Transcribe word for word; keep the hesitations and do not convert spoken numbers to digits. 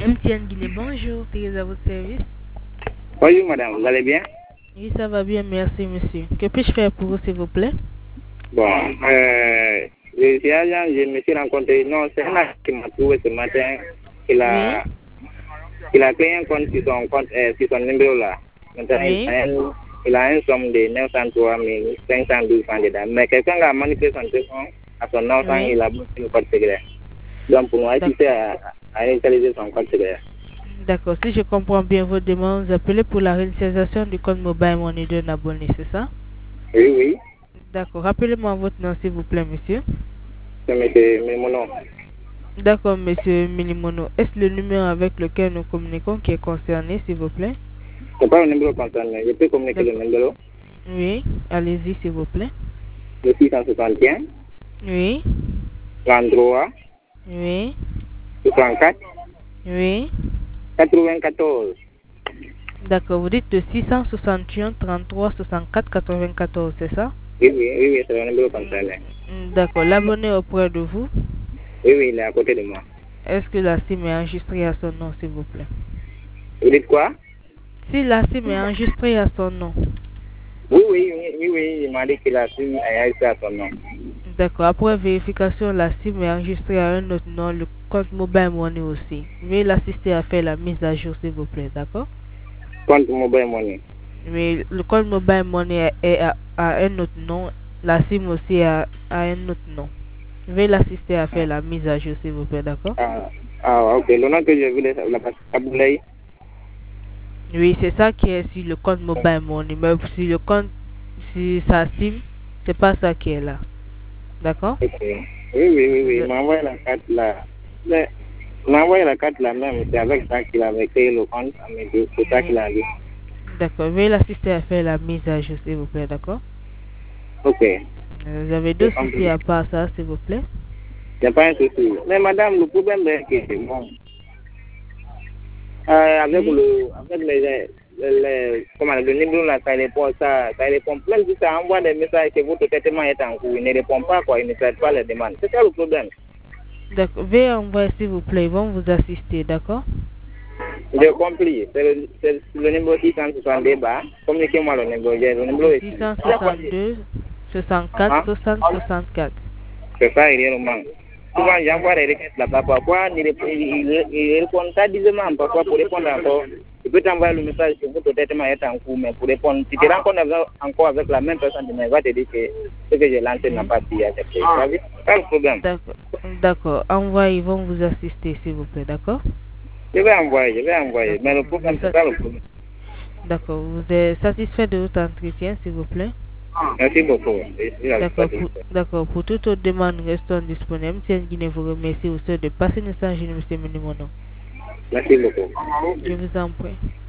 M T N Guinée, bonjour, Thérèse à votre service. Bonjour madame, vous allez bien? Oui, ça va bien, merci monsieur. Que puis-je faire pour vous, s'il vous plaît? Bon, euh, je suis agent, je me suis rencontré, non, c'est un qui m'a trouvé ce matin, il a, Oui. il a créé un compte sur son compte, euh, sur son numéro là. Maintenant, Oui. il, a un, il a une somme de neuf cent trois mille cinq cent douze francs dedans. Mais quelqu'un a manipulé son téléphone à son nom sans Oui. il a bloqué le code secret. Donc pour moi, il à, à utiliser son code secret. D'accord, si je comprends bien votre demande, vous appelez pour la réinitialisation du compte mobile money d'un abonné, c'est ça? Oui, oui, D'accord, rappelez-moi votre nom, s'il vous plaît, monsieur. c'est monsieur Mémono. D'accord, monsieur Milimono. Est-ce le numéro avec lequel nous communiquons qui est concerné, s'il vous plaît? C'est pas le numéro concerné, je peux communiquer le numéro. Oui, allez-y, s'il vous plaît. Le six cent soixante et un, Oui. trente-trois, Oui. soixante-quatre, Oui. quatre-vingt-quatorze. D'accord, vous dites le six cent soixante et un, trente-trois, soixante-quatre, quatre-vingt-quatorze, c'est ça? Oui, oui, oui, oui, c'est le numéro concerné. D'accord, l'abonné auprès de vous, Oui, oui, il est à côté de moi. est-ce que la SIM est enregistrée à son nom, s'il vous plaît? Vous dites quoi? Si la SIM est enregistrée à son nom. Oui, oui, oui, oui, oui, il m'a dit que la SIM est enregistrée à son nom. D'accord, après vérification, la SIM est enregistrée à un autre nom, le compte mobile money aussi. Veuillez l'assister à faire la mise à jour, s'il vous plaît, d'accord? Compte mobile money. Mais le compte mobile money est à, à un autre nom, la SIM aussi à, à un autre nom. Veuillez l'assister à faire la mise à jour, s'il vous plaît, d'accord? Ah, ah, ok, le nom que j'ai vu, la la Kaboulaye. Oui, c'est ça qui est sur le compte mobile money. Mais sur le compte, si sa SIM, c'est pas ça qui est là. D'accord? Ok. Oui, oui, oui, oui, il m'a envoyé la carte là. Mais, il m'a envoyé la carte là même, c'est avec ça qu'il avait créé le compte, mais c'est ça qu'il a dit. D'accord, veuillez l'assister à faire la mise à jour, s'il vous plaît, d'accord? Ok. Vous avez deux soucis à part ça, s'il vous plaît? Il n'y a pas un souci. Mais madame, le problème est que, bon, euh, avec, Oui. le, avec les, les, les, comment, le numéro là, ça répond, ça, ça répond. Même si ça envoie des messages que votre traitement est en cours, il ne répond pas, quoi, il ne traite pas les demandes. C'est ça le problème. D'accord, veuillez envoyer, s'il vous plaît, ils vont vous assister, d'accord? J'ai compris. C'est le, c'est le numéro six cent soixante-deux bas. Communiquez-moi le numéro. J'ai le numéro Le ici. six cent soixante-deux, soixante-quatre, Ah, soixante, soixante-quatre. c'est ça, il est roman. Souvent, j'envoie des requêtes là-bas. Parfois, il ne répond tardivement. Parfois, pour répondre encore, je peux t'envoyer le message que votre traitement est en cours, mais pour répondre, si tu rencontres encore avec la même personne, il va te dire que ce que j'ai lancé n'a pas pu accepter. C'est pas le problème. D'accord, d'accord. Envoyez, ils vont vous assister, s'il vous plaît, d'accord? Je vais envoyer, je vais envoyer. Mais le problème, c'est pas le problème. D'accord, vous êtes satisfait de votre entretien, s'il vous plaît? Merci beaucoup. D'accord, pour, d'accord. Pour toute autre demande, restons disponibles. M T N Guinée vous remercie aussi de passer le message, monsieur Minimono. Merci beaucoup. Je vous en prie.